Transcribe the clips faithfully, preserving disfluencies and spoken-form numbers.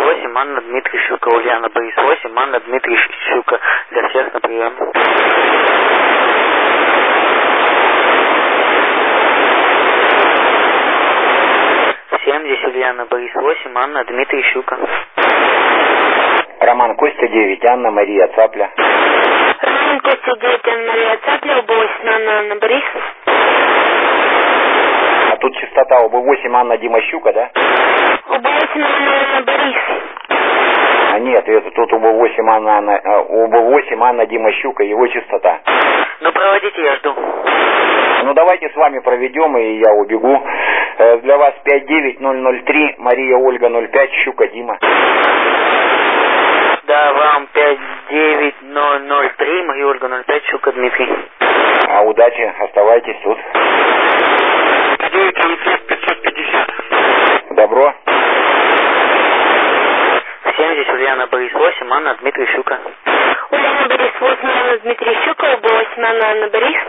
восемь, Анна Дмитрий Щука, Ульяна Борис восемь, Анна Дмитрий Щука. Для всех на прием. семьдесят, Ульяна Борис восемь, Анна Дмитрий Щука. Роман Костя девять, Анна Мария Цапля. Роман Костя девять, Анна Мария Цапля, оба восемь, Анна Анна Борис. А тут частота оба восемь, Анна Дима Щука, да? оба восемь, Анна Анна Борис. А нет, это тут оба восемь, Анна, Анна, оба восемь, Анна Дима Щука, его частота. Ну проводите, я жду. Ну давайте с вами проведем, и я убегу. Э, для вас пять девять ноль ноль три, Мария Ольга ноль пять, Щука Дима. Да, вам пять девять ноль ноль три, Мария Ольга ноль пять, Щука Дмитрий. А удачи, оставайтесь тут. девять тридцать пятьсот пятьдесят. Добро. семьдесят, Ульяна Борис восемь, Анна Дмитрий Щука. Ульяна Борис восемь, Анна Дмитрий Щука, оба восемь, Анна Анна Борис.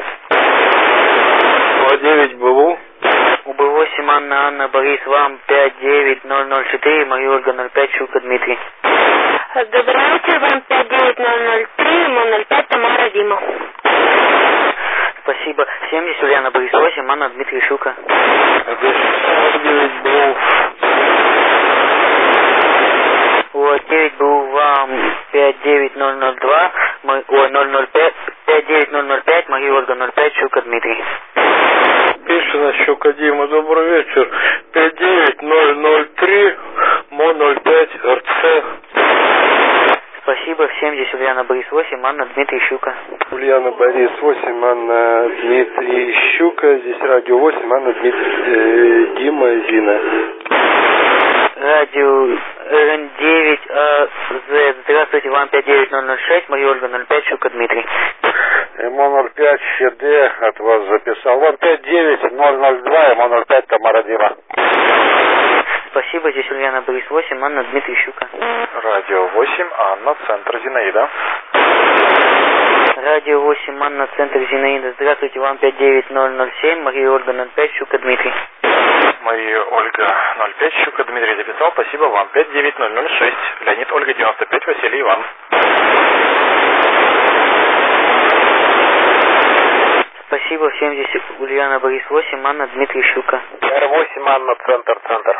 О девять БУ. УБ восемь, Анна Анна Борис, вам пять девять ноль ноль четыре, Мария Ольга ноль пять, Щука Дмитрий. Доброе утро, вам пять девять ноль ноль три, ноль пять, Тамара Дима. Спасибо. семьдесят, Ульяна Борис восемь, Анна Дмитрий Щука. девять БУ. Вот девять был вам пять девять ноль ноль два, ой, ноль ноль пять, пять девять ноль ноль пять, Мария Ольга ноль пять, Щука Дмитрий. Пишина, Щука Дима, добрый вечер. пять девять ноль ноль три, МО ноль пять, РЦ. Спасибо. семьдесят, Ульяна Борис восемь, Анна Дмитрий Щука. Ульяна Борис восемь, Анна Дмитрий Щука. Здесь радио восемь, Анна Дмитрий э, Дима Зина. Радио эр эн девять а зет. Здравствуйте, вам пять девять ноль ноль шесть, Мария Ольга ноль пять, Щука Дмитрий. МО ноль пять, ЩД от вас записал. Вот пять девять ноль ноль два, МО ноль пять, Тамара Дима. Спасибо, здесь Ульяна Борис восемь, Анна Дмитрий Щука. Радио восемь, Анна, центр Зинаида. Радио восемь, Анна, центр Зинаида. Здравствуйте, вам пять девять ноль ноль семь, Мария Ольга ноль пять, Щука Дмитрий. Мария Ольга ноль пять, Щука Дмитрий записал. Спасибо вам. пять девять ноль ноль шесть, Леонид Ольга девяносто пять, Василий Иван. Спасибо. семьдесят, Ульяна Борис восемь, Анна Дмитрий Щука. эр восемь, Анна, центр, центр.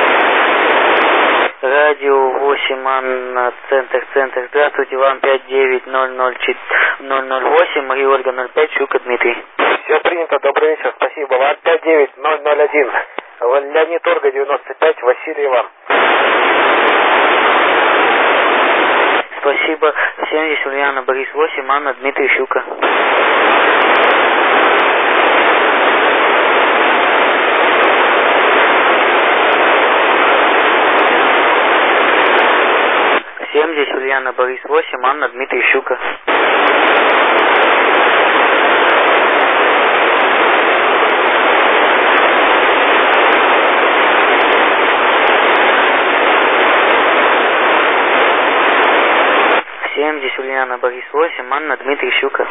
Радио восемь, Анна, центр, центр. Здравствуйте, вам пять девять ноль ноль восемь, Мария Ольга ноль пять, Щука Дмитрий. Все принято, добрый вечер, спасибо. Вам пять девять ноль ноль один, Леонид Ольга девяносто пять, Василий Иван. Спасибо. семьдесят, Ульяна Борис восемь, Анна Дмитрий Щука. семьдесят, Ульяна Борис восемь, Анна Дмитрий Щука. семьдесят, Ульяна Борис восемь, Анна Дмитрий Щука.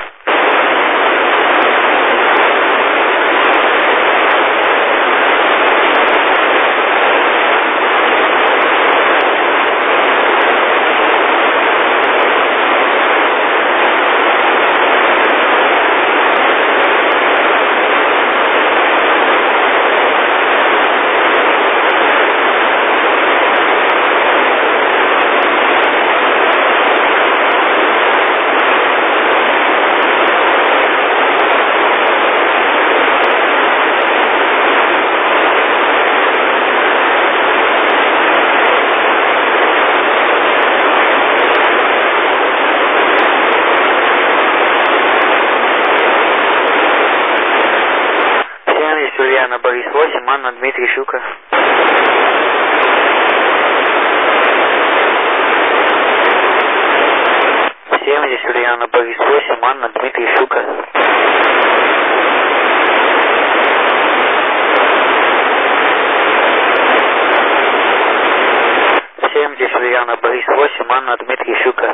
Ульяна Борис восемь, Анна Дмитрий Щука. семьдесят, Ульяна Борис восемь, Анна Дмитрий Щука. семьдесят, Ульяна Борис восемь, Анна Дмитрий Щука.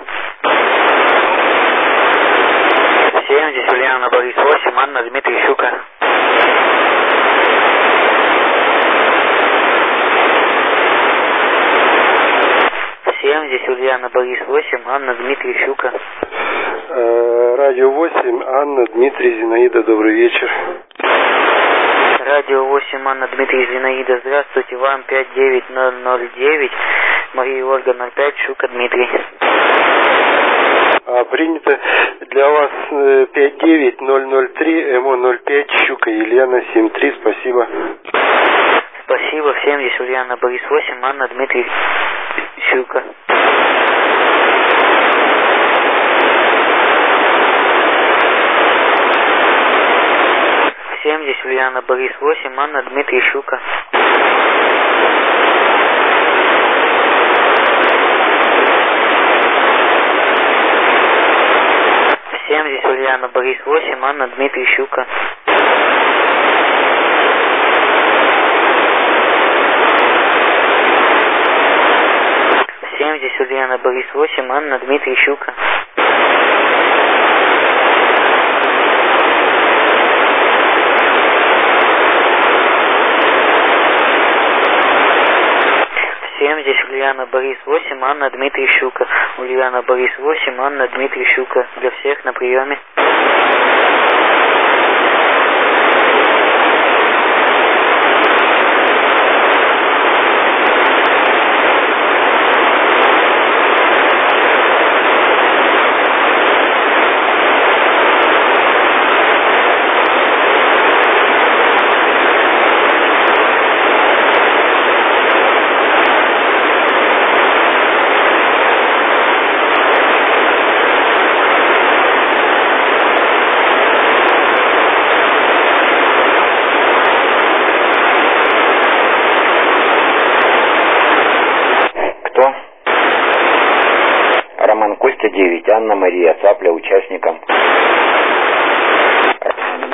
семьдесят, Ульяна Борис восемь, Анна Дмитрий Щука. здесь Ульяна, Борис восемь, Анна, Дмитрий, Щука. Радио восемь, Анна, Дмитрий, Зинаида, добрый вечер. Радио восемь, Анна, Дмитрий, Зинаида, здравствуйте, вам пять девять ноль ноль девять, Мария Ольга ноль пять, Щука, Дмитрий. А, принято. Для вас пять девять ноль ноль три, МО ноль пять, Щука, Елена, семь три, спасибо. Спасибо, всем здесь Ульяна, Борис восемь, Анна, Дмитрий, Щука. Всем здесь Ульяна, Борис восемь, Анна, Дмитрий, Щука. Всем здесь Ульяна, Борис восемь, Анна, Дмитрий, Щука. Всем здесь Ульяна, Борис восемь, Анна, Дмитрий, Щука. Всем здесь Ульяна, Борис восемь, Анна, Дмитрий, Щука. Ульяна, Борис восемь, Анна, Дмитрий, Щука. Для всех на приеме. Роман Костя девять, Анна Мария Цапля участникам.